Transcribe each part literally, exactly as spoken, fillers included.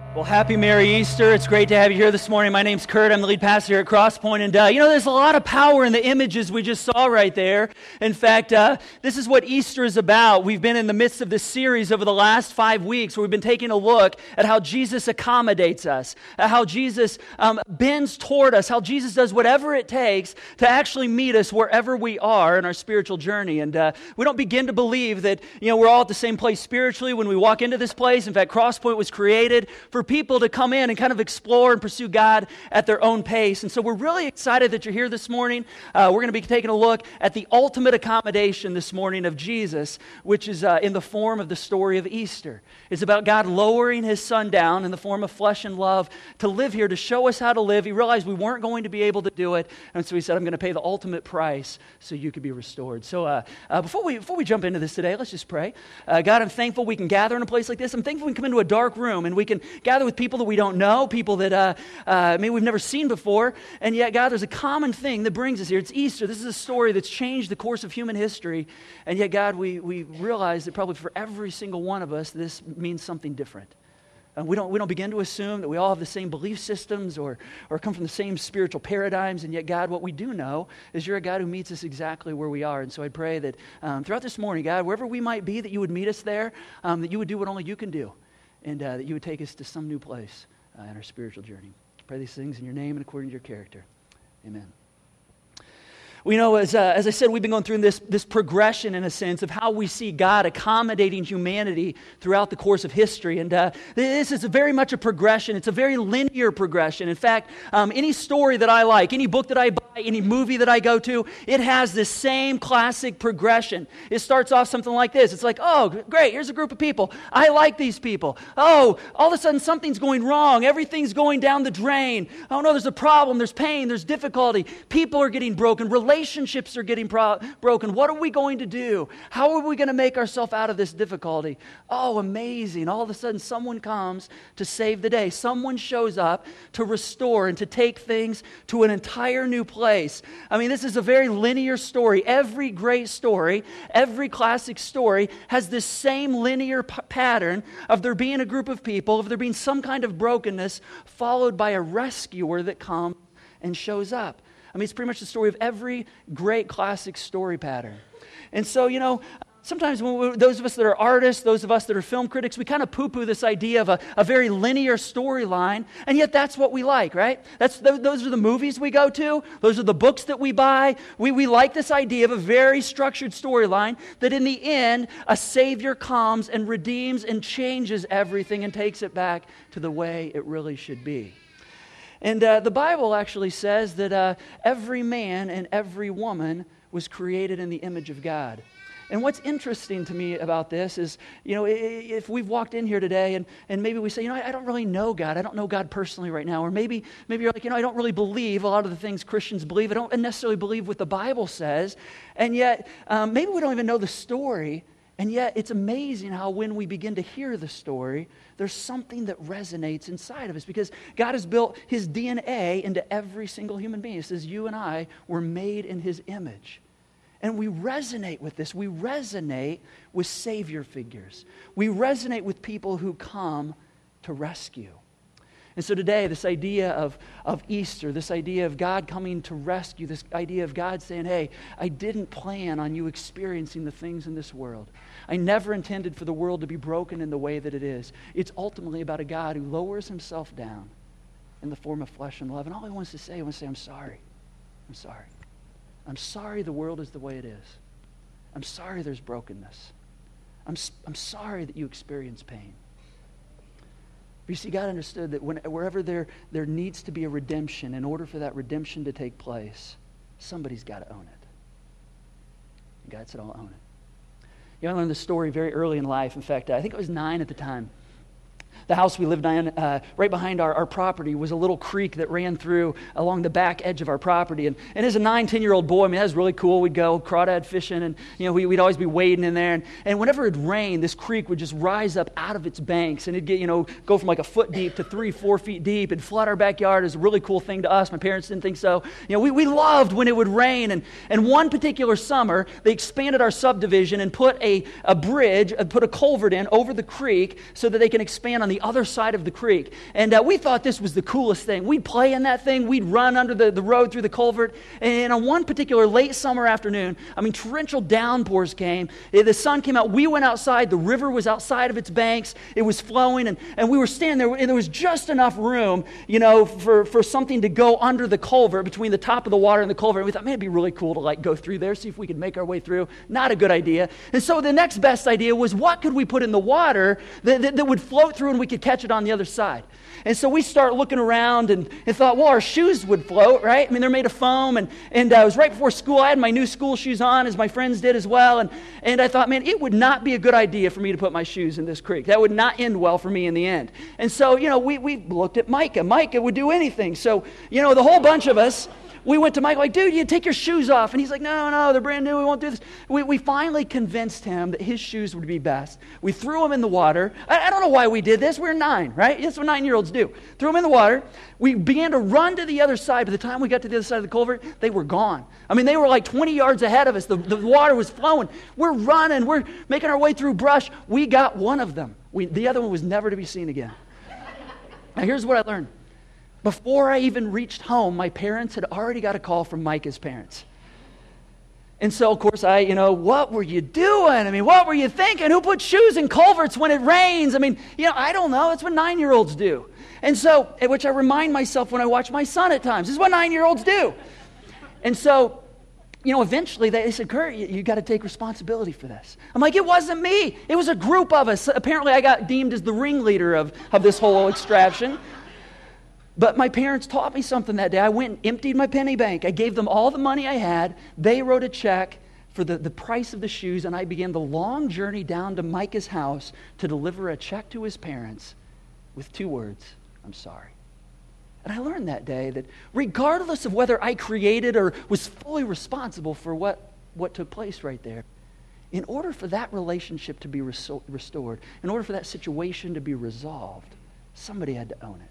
Well, happy Merry Easter. It's great to have you here this morning. My name's Kurt. I'm the lead pastor here at Crosspoint. And, uh, you know, there's a lot of power in the images we just saw right there. In fact, uh, this is what Easter is about. We've been in the midst of this series over the last five weeks where we've been taking a look at how Jesus accommodates us, at how Jesus um, bends toward us, how Jesus does whatever it takes to actually meet us wherever we are in our spiritual journey. And uh, we don't begin to believe that, you know, we're all at the same place spiritually when we walk into this place. In fact, Crosspoint was created for people to come in and kind of explore and pursue God at their own pace. And so we're really excited that you're here this morning. Uh, we're going to be taking a look at the ultimate accommodation this morning of Jesus, which is uh, in the form of the story of Easter. It's about God lowering his son down in the form of flesh and love to live here, to show us how to live. He realized we weren't going to be able to do it, and so he said, I'm going to pay the ultimate price so you could be restored. So uh, uh, before we before we jump into this today, let's just pray. Uh, God, I'm thankful we can gather in a place like this. I'm thankful we can come into a dark room and we can gather with people that we don't know, people that uh, uh, maybe we've never seen before, and yet, God, there's a common thing that brings us here. It's Easter. This is a story that's changed the course of human history, and yet, God, we, we realize that probably for every single one of us, this means something different. Uh, we don't we don't begin to assume that we all have the same belief systems or, or come from the same spiritual paradigms, and yet, God, what we do know is you're a God who meets us exactly where we are, and so I pray that um, throughout this morning, God, wherever we might be, that you would meet us there, um, that you would do what only you can do, and uh, that you would take us to some new place uh, in our spiritual journey. I pray these things in your name and according to your character. Amen. Well, you know, as, uh, as I said, we've been going through this, this progression, in a sense, of how we see God accommodating humanity throughout the course of history. And uh, this is very much a progression. It's a very linear progression. In fact, um, any story that I like, any book that I buy, any movie that I go to, it has this same classic progression. It starts off something like this. It's like, oh, great, here's a group of people. I like these people. Oh, all of a sudden something's going wrong. Everything's going down the drain. Oh, no, there's a problem. There's pain. There's difficulty. People are getting broken. Relationships are getting pro- broken. What are we going to do? How are we going to make ourselves out of this difficulty? Oh, amazing. All of a sudden someone comes to save the day. Someone shows up to restore and to take things to an entire new place. I mean, this is a very linear story. Every great story, every classic story has this same linear p- pattern of there being a group of people, of there being some kind of brokenness, followed by a rescuer that comes and shows up. I mean, it's pretty much the story of every great classic story pattern. And so, you know, sometimes when we, those of us that are artists, those of us that are film critics, we kind of poo-poo this idea of a, a very linear storyline, and yet that's what we like, right? That's th- those are the movies we go to. Those are the books that we buy. We, we like this idea of a very structured storyline that in the end, a Savior comes and redeems and changes everything and takes it back to the way it really should be. And uh, the Bible actually says that uh, every man and every woman was created in the image of God. And what's interesting to me about this is, you know, if we've walked in here today and, and maybe we say, you know, I don't really know God. I don't know God personally right now. Or maybe maybe you're like, you know, I don't really believe a lot of the things Christians believe. I don't necessarily believe what the Bible says. And yet, um, maybe we don't even know the story. And yet, it's amazing how when we begin to hear the story, there's something that resonates inside of us because God has built his D N A into every single human being. It says you and I were made in his image. And we resonate with this. We resonate with Savior figures. We resonate with people who come to rescue. And so today, this idea of, of Easter, this idea of God coming to rescue, this idea of God saying, hey, I didn't plan on you experiencing the things in this world. I never intended for the world to be broken in the way that it is. It's ultimately about a God who lowers himself down in the form of flesh and love. And all he wants to say, he wants to say, I'm sorry. I'm sorry. I'm sorry the world is the way it is. I'm sorry there's brokenness. I'm, I'm sorry that you experience pain. But you see, God understood that when, wherever there, there needs to be a redemption, in order for that redemption to take place, somebody's got to own it. And God said, I'll own it. You know, I learned this story very early in life. In fact, I think I was nine at the time. The house we lived in, uh, right behind our, our property, was a little creek that ran through along the back edge of our property. And, and as a nine, ten-year-old boy, I mean, that was really cool. We'd go crawdad fishing, and you know, we, we'd always be wading in there. And, and whenever it rained, this creek would just rise up out of its banks, and it'd get, you know, go from like a foot deep to three, four feet deep, and flood our backyard. It was a really cool thing to us. My parents didn't think so. You know, we, we loved when it would rain. And, and one particular summer, they expanded our subdivision and put a, a bridge, uh, put a culvert in over the creek so that they can expand on the the other side of the creek. And uh, we thought this was the coolest thing. We'd play in that thing. We'd run under the, the road through the culvert. And on one particular late summer afternoon, I mean, torrential downpours came. The sun came out. We went outside. The river was outside of its banks. It was flowing. And, and we were standing there. And there was just enough room, you know, for, for something to go under the culvert, between the top of the water and the culvert. And we thought, man, it'd be really cool to like go through there, see if we could make our way through. Not a good idea. And so the next best idea was, what could we put in the water that, that, that would float through and we could catch it on the other side? And so we start looking around and, and thought, well, our shoes would float, right? I mean, they're made of foam. And, and uh, it was right before school. I had my new school shoes on, as my friends did as well. And, and I thought, man, it would not be a good idea for me to put my shoes in this creek. That would not end well for me in the end. And so, you know, we, we looked at Micah. Micah would do anything. So, you know, the whole bunch of us, we went to Mike, like, dude, you take your shoes off. And he's like, no, no, they're brand new. We won't do this. We, we finally convinced him that his shoes would be best. We threw them in the water. I, I don't know why we did this. We were nine, right? That's what nine-year-olds do. Threw them in the water. We began to run to the other side. By the time we got to the other side of the culvert, they were gone. I mean, they were like twenty yards ahead of us. The, the water was flowing. We're running. We're making our way through brush. We got one of them. We, the other one was never to be seen again. Now, here's what I learned. Before I even reached home, my parents had already got a call from Micah's parents. And so, of course, I, you know, what were you doing? I mean, what were you thinking? Who puts shoes in culverts when it rains? I mean, you know, I don't know. That's what nine-year-olds do. And so, which I remind myself when I watch my son at times. This is what nine-year-olds do. And so, you know, eventually they said, Kurt, you, you got to take responsibility for this. I'm like, it wasn't me. It was a group of us. Apparently, I got deemed as the ringleader of, of this whole extraction. But my parents taught me something that day. I went and emptied my penny bank. I gave them all the money I had. They wrote a check for the, the price of the shoes, and I began the long journey down to Micah's house to deliver a check to his parents with two words, I'm sorry. And I learned that day that regardless of whether I created or was fully responsible for what, what took place right there, in order for that relationship to be reso- restored, in order for that situation to be resolved, somebody had to own it.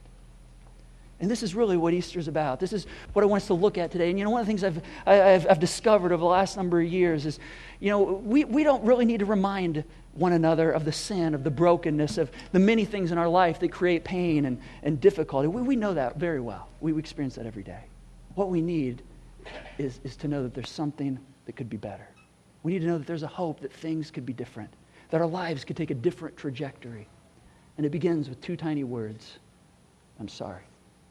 And this is really what Easter is about. This is what I want us to look at today. And you know, one of the things I've, I've, I've discovered over the last number of years is, you know, we, we don't really need to remind one another of the sin, of the brokenness, of the many things in our life that create pain and, and difficulty. We, we know that very well. We, we experience that every day. What we need is, is to know that there's something that could be better. We need to know that there's a hope that things could be different, that our lives could take a different trajectory. And it begins with two tiny words, I'm sorry.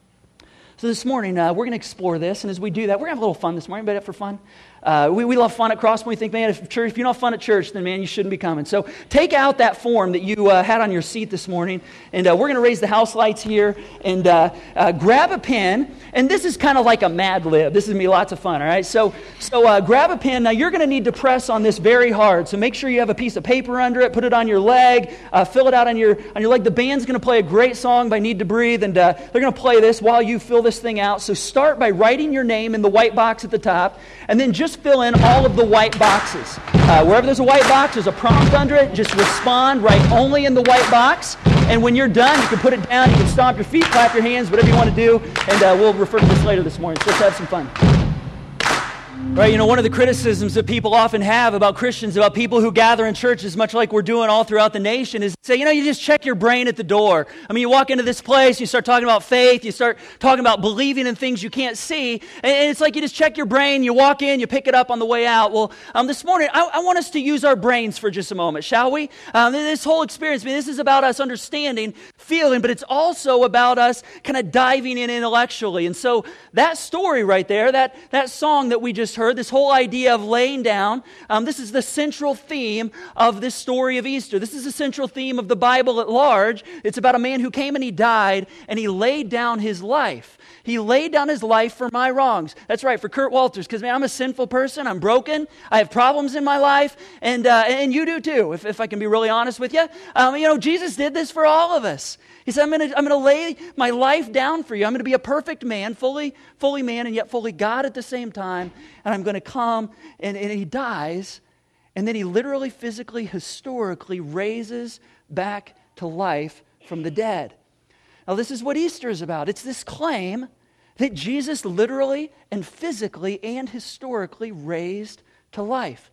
So this morning, uh, we're going to explore this, and as we do that, we're going to have a little fun this morning. Anybody up for fun? Uh, we, we love fun at Crosspoint. We think, man, if, church, if you're not fun at church, then, man, you shouldn't be coming. So take out that form that you uh, had on your seat this morning, and uh, we're going to raise the house lights here, and uh, uh, grab a pen. And this is kind of like a Mad Lib. This is going to be lots of fun, all right? So so uh, grab a pen. Now, you're going to need to press on this very hard, so make sure you have a piece of paper under it. Put it on your leg. Uh, fill it out on your, on your leg. The band's going to play a great song by Need to Breathe, and uh, they're going to play this while you fill this thing out. So start by writing your name in the white box at the top, and then just fill in all of the white boxes. Uh, wherever there's a white box, there's a prompt under it. Just respond, write only in the white box. And when you're done, you can put it down, you can stomp your feet, clap your hands, whatever you want to do, and uh, we'll refer to this later this morning. So let's have some fun. Right, you know, one of the criticisms that people often have about Christians, about people who gather in churches, much like we're doing all throughout the nation, is say, you know, you just check your brain at the door. I mean, you walk into this place, you start talking about faith, you start talking about believing in things you can't see, and it's like you just check your brain, you walk in, you pick it up on the way out. Well, um, this morning, I, I want us to use our brains for just a moment, shall we? Um, this whole experience, I mean, this is about us understanding, feeling, but it's also about us kind of diving in intellectually. And so that story right there, that, that song that we just heard, this whole idea of laying down, um, this is the central theme of this story of Easter. This is the central theme of the Bible at large. It's about a man who came and he died, and he laid down his life. He laid down his life for my wrongs. That's right, for Kurt Walters, because, man, I'm a sinful person. I'm broken. I have problems in my life, and uh, and you do too, if, if I can be really honest with you. Um, you know, Jesus did this for all of us. He said, I'm going to I'm going to lay my life down for you. I'm going to be a perfect man, fully fully man, and yet fully God at the same time, and I'm going to come, and, and he dies, and then he literally, physically, historically raises back to life from the dead. Now, this is what Easter is about. It's this claim that Jesus literally and physically and historically raised to life.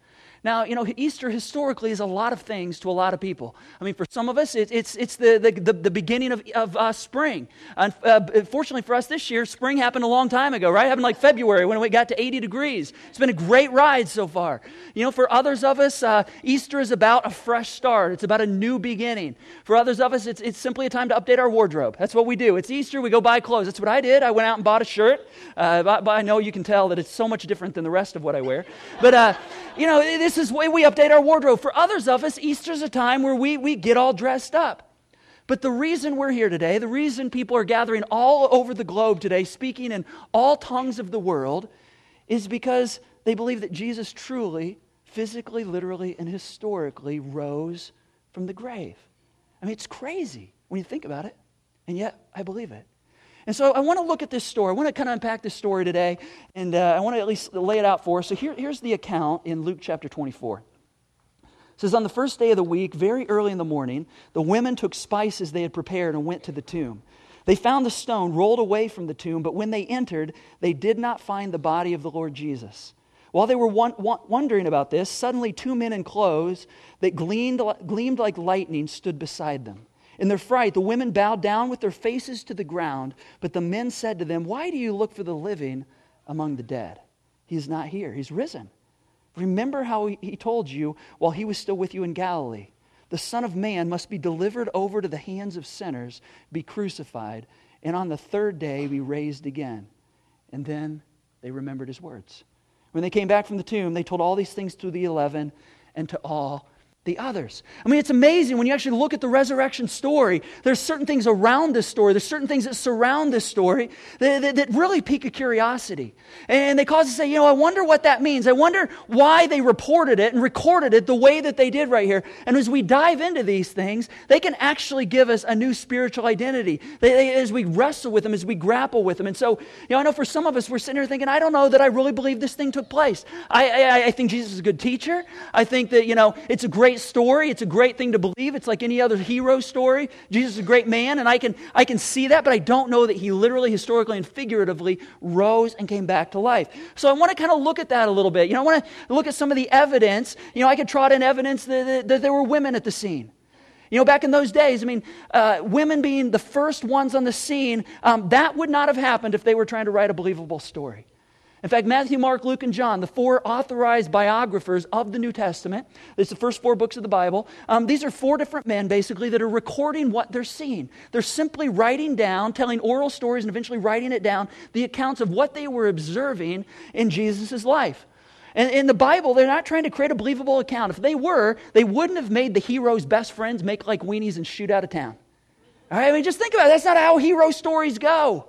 Now, you know, Easter historically is a lot of things to a lot of people. I mean, for some of us, it, it's it's the, the, the, the beginning of, of uh, spring. And, uh, fortunately for us this year, spring happened a long time ago, right? It happened like February when we got to eighty degrees. It's been a great ride so far. You know, for others of us, uh, Easter is about a fresh start. It's about a new beginning. For others of us, it's, it's simply a time to update our wardrobe. That's what we do. It's Easter, we go buy clothes. That's what I did. I went out and bought a shirt. Uh, but, but I know you can tell that it's so much different than the rest of what I wear. But, uh, you know, this is the way we update our wardrobe. For others of us, Easter's a time where we, we get all dressed up. But the reason we're here today, the reason people are gathering all over the globe today, speaking in all tongues of the world, is because they believe that Jesus truly, physically, literally, and historically rose from the grave. I mean, it's crazy when you think about it, and yet I believe it. And so I want to look at this story. I want to kind of unpack this story today, and uh, I want to at least lay it out for us. So here, here's the account in Luke chapter twenty-four. It says, on the first day of the week, very early in the morning, the women took spices they had prepared and went to the tomb. They found the stone rolled away from the tomb, but when they entered, they did not find the body of the Lord Jesus. While they were one, one, wondering about this, suddenly two men in clothes that gleamed, gleamed like lightning stood beside them. In their fright, the women bowed down with their faces to the ground, but the men said to them, "Why do you look for the living among the dead? He is not here, he's risen. Remember how he, he told you while he was still with you in Galilee. The Son of Man must be delivered over to the hands of sinners, be crucified, and on the third day be raised again." And then they remembered his words. When they came back from the tomb, they told all these things to the eleven and to all the others. I mean, it's amazing when you actually look at the resurrection story. There's certain things around this story. There's certain things that surround this story that, that, that really pique a curiosity. And they cause us to say, you know, I wonder what that means. I wonder why they reported it and recorded it the way that they did right here. And as we dive into these things, they can actually give us a new spiritual identity. They, they, as we wrestle with them, as we grapple with them. And so, you know, I know for some of us, we're sitting here thinking, I don't know that I really believe this thing took place. I, I, I think Jesus is a good teacher. I think that, you know, it's a great story. It's a great thing to believe. It's like any other hero story. Jesus is a great man, and I can I can see that, but I don't know that he literally, historically, and figuratively rose and came back to life. So I want to kind of look at that a little bit. You know, I want to look at some of the evidence. You know, I could trot in evidence that, that, that there were women at the scene. You know, back in those days, I mean, uh, women being the first ones on the scene, um, that would not have happened if they were trying to write a believable story. In fact, Matthew, Mark, Luke, and John, the four authorized biographers of the New Testament, it's the first four books of the Bible, um, these are four different men, basically, that are recording what they're seeing. They're simply writing down, telling oral stories, and eventually writing it down, the accounts of what they were observing in Jesus' life. And in the Bible, they're not trying to create a believable account. If they were, they wouldn't have made the hero's best friends make like weenies and shoot out of town. All right, I mean, just think about it. That's not how hero stories go.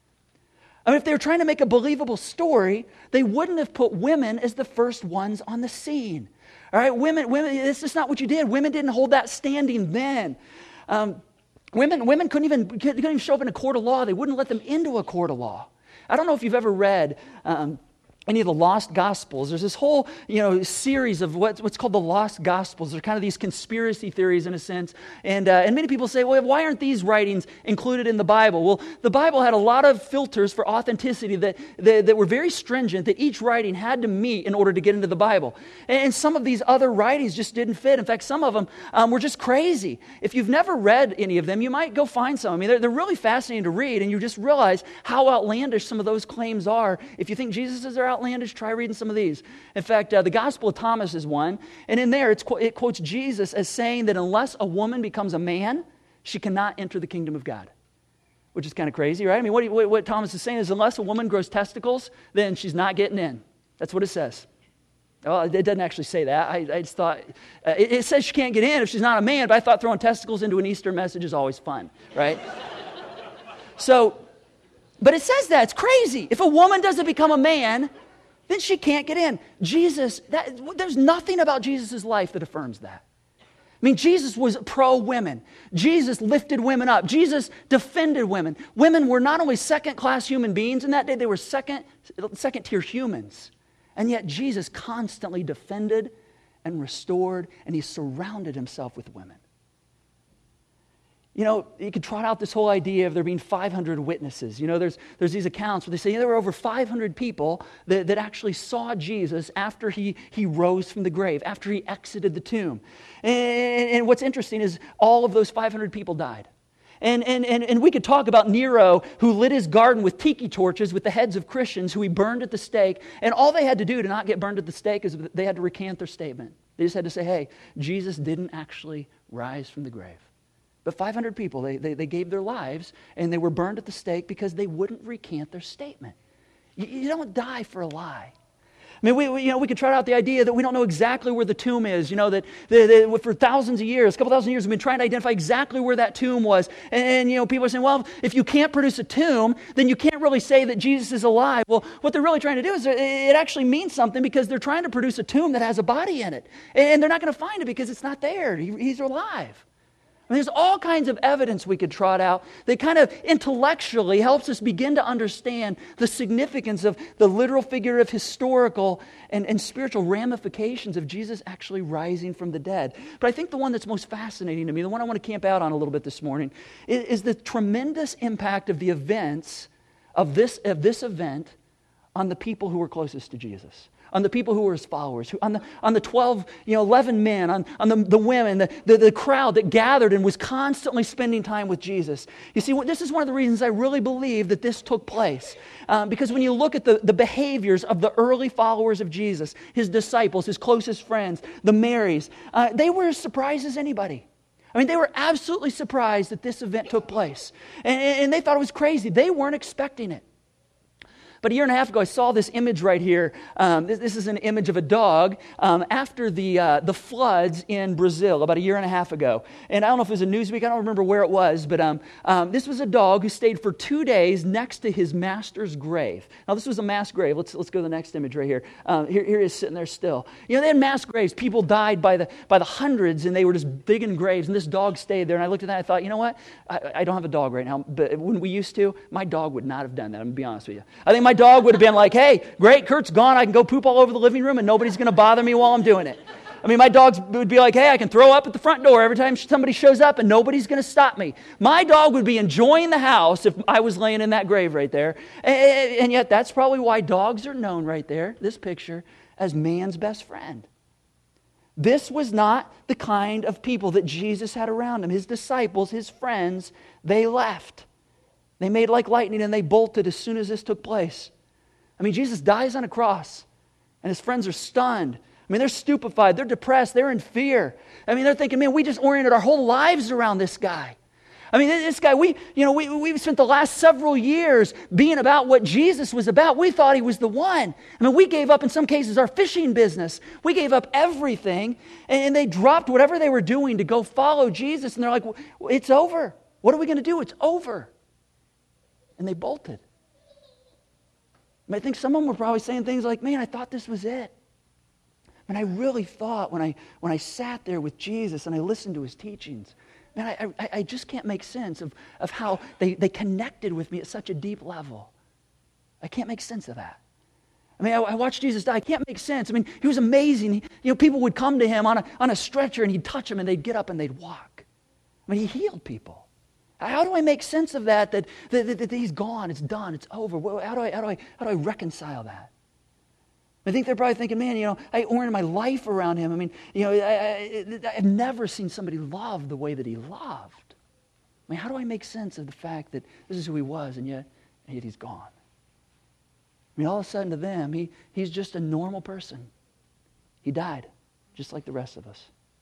I mean, if they were trying to make a believable story, they wouldn't have put women as the first ones on the scene. All right, women, women. This is not what you did. Women didn't hold that standing then. Um, women, women couldn't even couldn't even show up in a court of law. They wouldn't let them into a court of law. I don't know if you've ever read Um, any of the lost gospels. There's this whole, you know, series of what's, what's called the lost gospels. They're kind of these conspiracy theories in a sense. And, uh, and many people say, well, why aren't these writings included in the Bible? Well, the Bible had a lot of filters for authenticity that, that, that were very stringent, that each writing had to meet in order to get into the Bible. And, and some of these other writings just didn't fit. In fact, some of them um, were just crazy. If you've never read any of them, you might go find some. I mean, they're, they're really fascinating to read, and you just realize how outlandish some of those claims are. If you think Jesus is there, outlandish, try reading some of these. In fact, uh, the Gospel of Thomas is one, and in there it's, it quotes Jesus as saying that unless a woman becomes a man, she cannot enter the kingdom of God, which is kind of crazy, right? I mean, what, what, what Thomas is saying is unless a woman grows testicles, then she's not getting in. That's what it says. Well, it doesn't actually say that. I, I just thought, uh, it, it says she can't get in if she's not a man, but I thought throwing testicles into an Easter message is always fun, right? so, but it says that. It's crazy. If a woman doesn't become a man, then she can't get in. Jesus, that, there's nothing about Jesus' life that affirms that. I mean, Jesus was pro-women. Jesus lifted women up. Jesus defended women. Women were not only second-class human beings in that day, they were second, second-tier humans. And yet Jesus constantly defended and restored, and he surrounded himself with women. You know, you could trot out this whole idea of there being five hundred witnesses. You know, there's there's these accounts where they say yeah, there were over five hundred people that, that actually saw Jesus after he, he rose from the grave, after he exited the tomb. And, and what's interesting is all of those five hundred people died. And, and, and, and we could talk about Nero, who lit his garden with tiki torches with the heads of Christians who he burned at the stake. And all they had to do to not get burned at the stake is they had to recant their statement. They just had to say, hey, Jesus didn't actually rise from the grave. But five hundred people, they, they, they gave their lives and they were burned at the stake because they wouldn't recant their statement. You, you don't die for a lie. I mean, we, we, you know, we could trot out the idea that we don't know exactly where the tomb is. You know, that the, the, for thousands of years, a couple thousand years, we've been trying to identify exactly where that tomb was. And, and, you know, people are saying, well, if you can't produce a tomb, then you can't really say that Jesus is alive. Well, what they're really trying to do is it actually means something because they're trying to produce a tomb that has a body in it. And they're not going to find it because it's not there. He, he's alive. I mean, there's all kinds of evidence we could trot out that kind of intellectually helps us begin to understand the significance of the literal figure of historical and, and spiritual ramifications of Jesus actually rising from the dead. But I think the one that's most fascinating to me, the one I want to camp out on a little bit this morning, is, is the tremendous impact of the events of this, of this event on the people who were closest to Jesus. On the people who were his followers, who, on the on the twelve, you know, eleven men, on, on the, the women, the, the, the crowd that gathered and was constantly spending time with Jesus. You see, this is one of the reasons I really believe that this took place. Um, because when you look at the, the behaviors of the early followers of Jesus, his disciples, his closest friends, the Marys, uh, they were as surprised as anybody. I mean, they were absolutely surprised that this event took place. And, and they thought it was crazy. They weren't expecting it. But a year and a half ago, I saw this image right here. Um, this, this is an image of a dog um, after the uh, the floods in Brazil about a year and a half ago. And I don't know if it was a Newsweek. I don't remember where it was. But um, um, this was a dog who stayed for two days next to his master's grave. Now, this was a mass grave. Let's let's go to the next image right here. Um, here, here he is sitting there still. You know, they had mass graves. People died by the by the hundreds, and they were just digging graves. And this dog stayed there. And I looked at that and I thought, you know what? I, I don't have a dog right now. But when we used to, my dog would not have done that. I'm going to be honest with you. I think my dog would have been like, hey, great, Kurt's gone. I can go poop all over the living room and nobody's going to bother me while I'm doing it. I mean, my dogs would be like, hey, I can throw up at the front door every time somebody shows up and nobody's going to stop me. My dog would be enjoying the house if I was laying in that grave right there. And yet that's probably why dogs are known right there, this picture, as man's best friend. This was not the kind of people that Jesus had around him. His disciples, his friends, they left. They made like lightning and they bolted as soon as this took place. I mean, Jesus dies on a cross, and his friends are stunned. I mean, they're stupefied. They're depressed. They're in fear. I mean, they're thinking, man, we just oriented our whole lives around this guy. I mean, this guy, we, you know, we, we've spent the last several years being about what Jesus was about. We thought he was the one. I mean, we gave up, in some cases, our fishing business. We gave up everything, and they dropped whatever they were doing to go follow Jesus, and they're like, well, it's over. What are we going to do? It's over. And they bolted. I, mean, I think some of them were probably saying things like, man, I thought this was it. And I really thought when I when I sat there with Jesus and I listened to his teachings, man, I, I, I just can't make sense of, of how they, they connected with me at such a deep level. I can't make sense of that. I mean, I, I watched Jesus die. I can't make sense. I mean, he was amazing. He, you know, people would come to him on a, on a stretcher and he'd touch them and they'd get up and they'd walk. I mean, he healed people. How do I make sense of that, that, that, that, that he's gone, it's done, it's over? How do I, how do I, how do I reconcile that? I think they're probably thinking, man, you know, I oriented my life around him. I mean, you know, I, I, I've never seen somebody love the way that he loved. I mean, how do I make sense of the fact that this is who he was, and yet, and yet he's gone? I mean, all of a sudden to them, he, he's just a normal person. He died, just like the rest of us.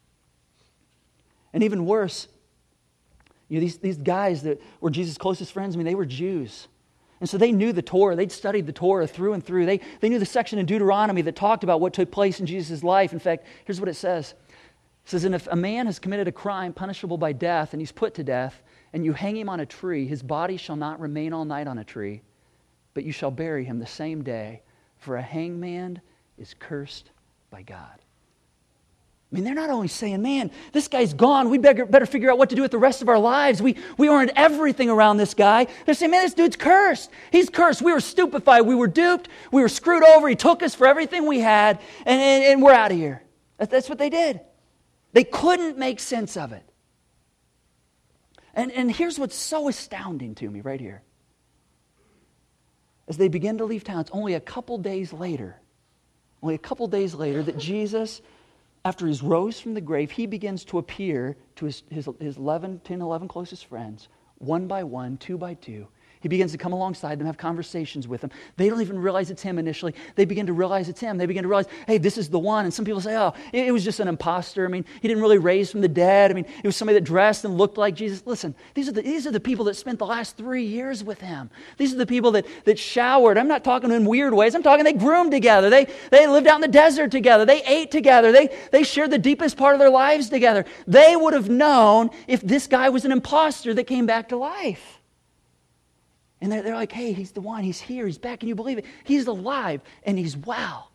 And even worse, you know, these, these guys that were Jesus' closest friends, I mean, they were Jews. And so they knew the Torah. They'd studied the Torah through and through. They, they knew the section in Deuteronomy that talked about what took place in Jesus' life. In fact, here's what it says. It says, and if a man has committed a crime punishable by death, and he's put to death, and you hang him on a tree, his body shall not remain all night on a tree, but you shall bury him the same day, for a hangman is cursed by God. I mean, they're not only saying, man, this guy's gone. We better, better figure out what to do with the rest of our lives. We, we earned everything around this guy. They're saying, man, this dude's cursed. He's cursed. We were stupefied. We were duped. We were screwed over. He took us for everything we had, and, and, and we're out of here. That, that's what they did. They couldn't make sense of it. And, and here's what's so astounding to me right here. As they begin to leave town, it's only a couple days later, only a couple days later that Jesus, after he's rose from the grave, he begins to appear to his, his, his eleven, ten, eleven closest friends, one by one, two by two. He begins to come alongside them, have conversations with them. They don't even realize it's him initially. They begin to realize it's him. They begin to realize, hey, this is the one. And some people say, oh, it, it was just an imposter. I mean, he didn't really raise from the dead. I mean, it was somebody that dressed and looked like Jesus. Listen, these are the, these are the people that spent the last three years with him. These are the people that, that showered. I'm not talking in weird ways. I'm talking they groomed together. They, they lived out in the desert together. They ate together. They, they shared the deepest part of their lives together. They would have known if this guy was an imposter that came back to life. And they're, they're like, hey, he's the one. He's here. He's back. Can you believe it? He's alive and he's well.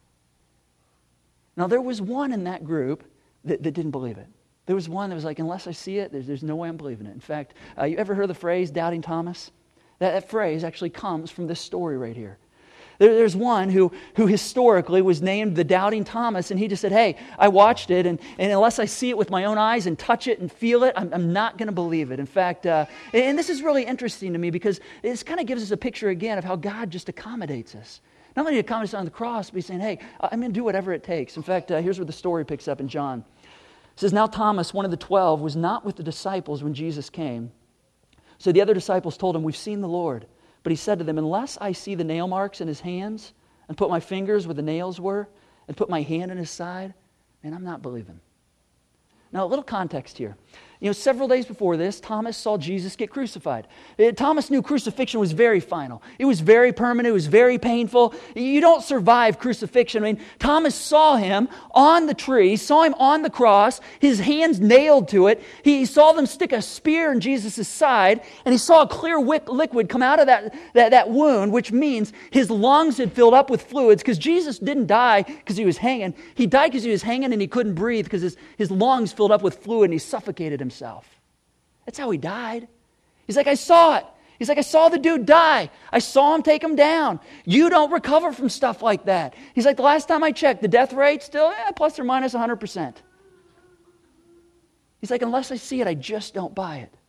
Now, there was one in that group that, that didn't believe it. There was one that was like, unless I see it, there's, there's no way I'm believing it. In fact, uh, you ever heard the phrase, doubting Thomas? That, that phrase actually comes from this story right here. There, there's one who, who historically was named the Doubting Thomas, and he just said, hey, I watched it, and, and unless I see it with my own eyes and touch it and feel it, I'm, I'm not going to believe it. In fact, uh, and this is really interesting to me because this kind of gives us a picture again of how God just accommodates us. Not only accommodates us on the cross, but he's saying, hey, I'm going to do whatever it takes. In fact, uh, here's where the story picks up in John. It says, now Thomas, one of the twelve, was not with the disciples when Jesus came. So the other disciples told him, we've seen the Lord. But he said to them, unless I see the nail marks in his hands and put my fingers where the nails were and put my hand in his side, man, I'm not believing. Now, a little context here. You know, several days before this, Thomas saw Jesus get crucified. Uh, Thomas knew crucifixion was very final. It was very permanent. It was very painful. You don't survive crucifixion. I mean, Thomas saw him on the tree, saw him on the cross, his hands nailed to it. He saw them stick a spear in Jesus' side, and he saw a clear wick, liquid come out of that, that, that wound, which means his lungs had filled up with fluids, because Jesus didn't die because he was hanging. He died because he was hanging and he couldn't breathe because his, his lungs filled up with fluid and he suffocated himself. That's how he died. He's like, I saw it. He's like, I saw the dude die. I saw him take him down. You don't recover from stuff like that. He's like, the last time I checked, the death rate still eh, plus or minus one hundred percent. He's like, unless I see it, I just don't buy it.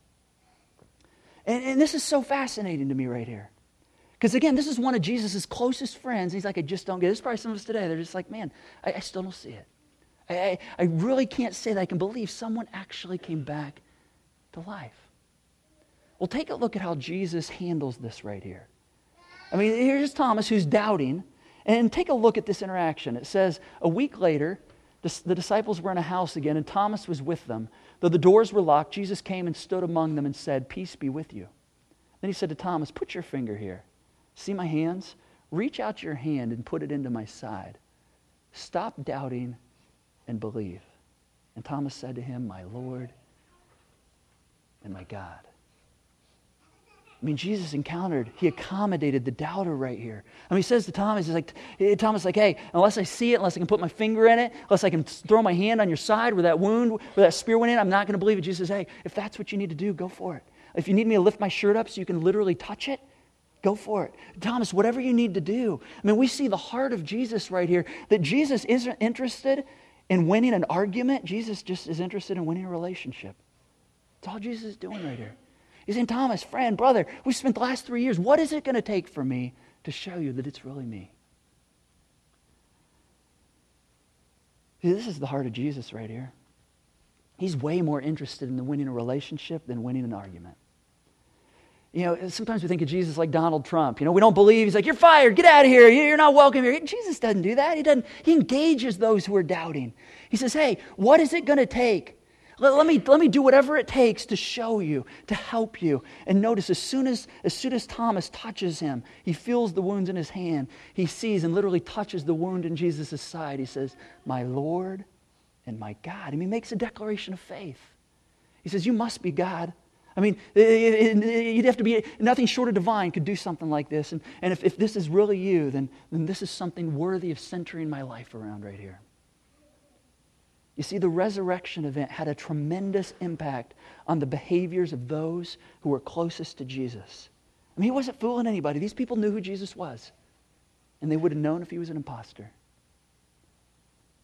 And, and this is so fascinating to me right here. Because again, this is one of Jesus' closest friends. He's like, I just don't get it. This is probably some of us today. They're just like, man, I, I still don't see it. I, I really can't say that I can believe someone actually came back to life. Well, take a look at how Jesus handles this right here. I mean, here's Thomas who's doubting, and take a look at this interaction. It says, a week later, the, the disciples were in a house again, and Thomas was with them. Though the doors were locked, Jesus came and stood among them and said, peace be with you. Then he said to Thomas, put your finger here. See my hands? Reach out your hand and put it into my side. Stop doubting and believe. And Thomas said to him, my Lord and my God. I mean, Jesus encountered, he accommodated the doubter right here. I mean, he says to Thomas, he's like, Thomas, like, hey, unless I see it, unless I can put my finger in it, unless I can throw my hand on your side where that wound, where that spear went in, I'm not going to believe it. Jesus says, hey, if that's what you need to do, go for it. If you need me to lift my shirt up so you can literally touch it, go for it. Thomas, whatever you need to do. I mean, we see the heart of Jesus right here, that Jesus isn't interested in winning an argument. Jesus just is interested in winning a relationship. That's all Jesus is doing right here. He's saying, Thomas, friend, brother, we spent the last three years. What is it going to take for me to show you that it's really me? See, this is the heart of Jesus right here. He's way more interested in winning a relationship than winning an argument. You know, sometimes we think of Jesus like Donald Trump. You know, we don't believe. He's like, you're fired. Get out of here. You're not welcome here. Jesus doesn't do that. He doesn't. He engages those who are doubting. He says, hey, what is it going to take? Let, let me let me do whatever it takes to show you, to help you. And notice, as soon as as soon as Thomas touches him, he feels the wounds in his hand. He sees and literally touches the wound in Jesus' side. He says, my Lord and my God. And he makes a declaration of faith. He says, you must be God. I mean, you'd have to be, nothing short of divine could do something like this. And, and if, if this is really you, then, then this is something worthy of centering my life around right here. You see, the resurrection event had a tremendous impact on the behaviors of those who were closest to Jesus. I mean, he wasn't fooling anybody. These people knew who Jesus was. And they would have known if he was an imposter.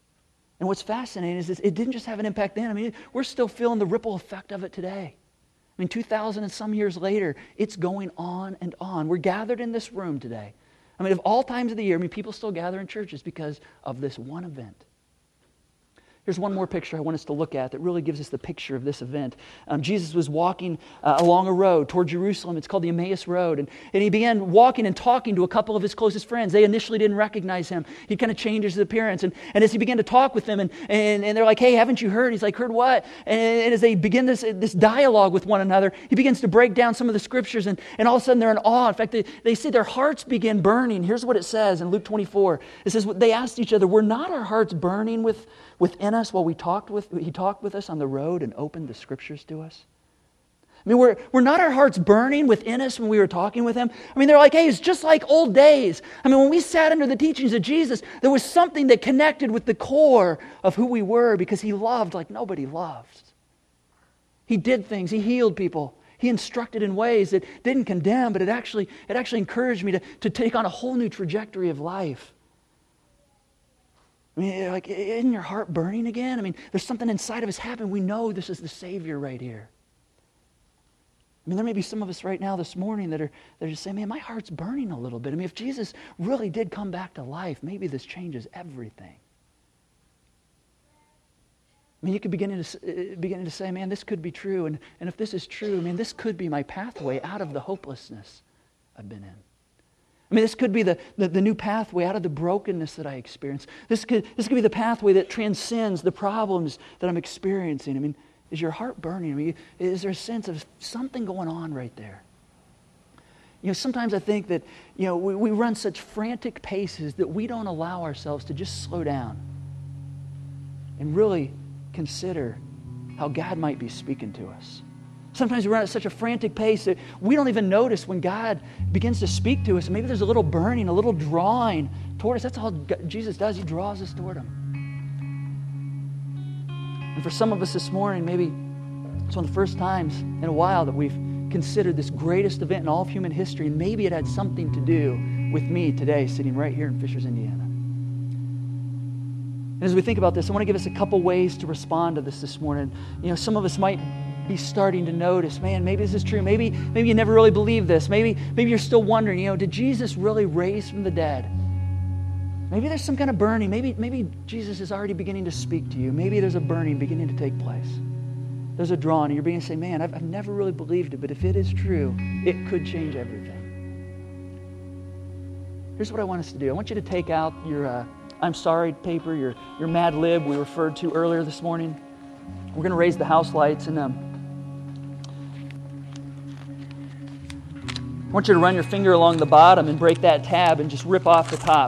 And what's fascinating is this, it didn't just have an impact then. I mean, we're still feeling the ripple effect of it today. I mean, two thousand and some years later, it's going on and on. We're gathered in this room today. I mean, of all times of the year, I mean, people still gather in churches because of this one event. Here's one more picture I want us to look at that really gives us the picture of this event. Um, Jesus was walking uh, along a road toward Jerusalem. It's called the Emmaus Road. And, and he began walking and talking to a couple of his closest friends. They initially didn't recognize him. He kind of changed his appearance. And, and as he began to talk with them, and, and, and they're like, hey, haven't you heard? He's like, heard what? And, and as they begin this, this dialogue with one another, he begins to break down some of the scriptures. And, and all of a sudden they're in awe. In fact, they, they say their hearts begin burning. Here's what it says in Luke twenty-four. It says, they asked each other, were not our hearts burning with within us while we talked with he talked with us on the road and opened the scriptures to us? I mean, were, were not our hearts burning within us when we were talking with him? I mean, they're like, hey, it's just like old days. I mean, when we sat under the teachings of Jesus, there was something that connected with the core of who we were because he loved like nobody loved. He did things. He healed people. He instructed in ways that didn't condemn, but it actually, it actually encouraged me to, to take on a whole new trajectory of life. I mean, like, isn't your heart burning again? I mean, there's something inside of us happening. We know this is the Savior right here. I mean, there may be some of us right now this morning that are, that are just saying, man, my heart's burning a little bit. I mean, if Jesus really did come back to life, maybe this changes everything. I mean, you could begin to, begin to say, man, this could be true. And, and if this is true, man, this could be my pathway out of the hopelessness I've been in. I mean, this could be the, the, the new pathway out of the brokenness that I experience. This could, this could be the pathway that transcends the problems that I'm experiencing. I mean, is your heart burning? I mean, is there a sense of something going on right there? You know, sometimes I think that, you know, we, we run such frantic paces that we don't allow ourselves to just slow down and really consider how God might be speaking to us. Sometimes we run at such a frantic pace that we don't even notice when God begins to speak to us. Maybe there's a little burning, a little drawing toward us. That's all Jesus does. He draws us toward Him. And for some of us this morning, maybe it's one of the first times in a while that we've considered this greatest event in all of human history, and maybe it had something to do with me today, sitting right here in Fishers, Indiana. And as we think about this, I want to give us a couple ways to respond to this this morning. You know, some of us might be starting to notice, man, maybe this is true. Maybe maybe you never really believed this. Maybe maybe you're still wondering, you know, did Jesus really raise from the dead? Maybe there's some kind of burning. Maybe maybe Jesus is already beginning to speak to you. Maybe there's a burning beginning to take place. There's a drawing, and you're beginning to say, man, I've, I've never really believed it, but if it is true, it could change everything. Here's what I want us to do. I want you to take out your uh, I'm sorry paper, your, your Mad Lib we referred to earlier this morning. We're going to raise the house lights, and um, I want you to run your finger along the bottom and break that tab and just rip off the top.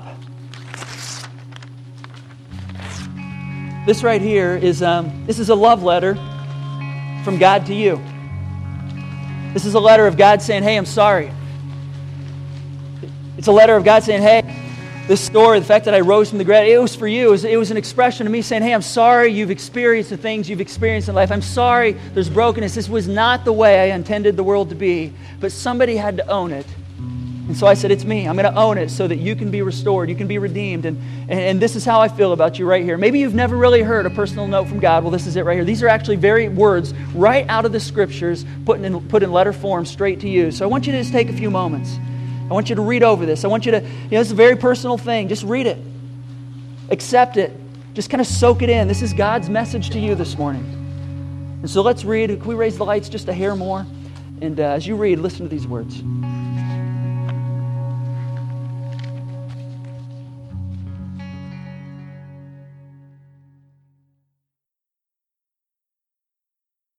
This right here is um, this is a love letter from God to you. This is a letter of God saying, hey, I'm sorry. It's a letter of God saying, hey, this story, the fact that I rose from the grave, it was for you. It was, it was an expression of me saying, hey, I'm sorry you've experienced the things you've experienced in life. I'm sorry there's brokenness. This was not the way I intended the world to be, but somebody had to own it. And so I said, it's me. I'm going to own it so that you can be restored, you can be redeemed. And, and, and this is how I feel about you right here. Maybe you've never really heard a personal note from God. Well, this is it right here. These are actually very words right out of the Scriptures put in, put in letter form straight to you. So I want you to just take a few moments. I want you to read over this. I want you to, you know, it's a very personal thing. Just read it. Accept it. Just kind of soak it in. This is God's message to you this morning. And so let's read. Can we raise the lights just a hair more? And uh, as you read, listen to these words.